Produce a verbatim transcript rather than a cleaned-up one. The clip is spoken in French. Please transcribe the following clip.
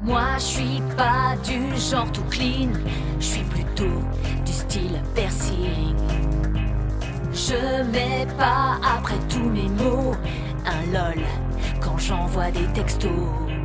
Moi je suis pas du genre tout clean, je suis plutôt du style piercing. Je mets pas après tous mes mots un lol quand j'envoie des textos.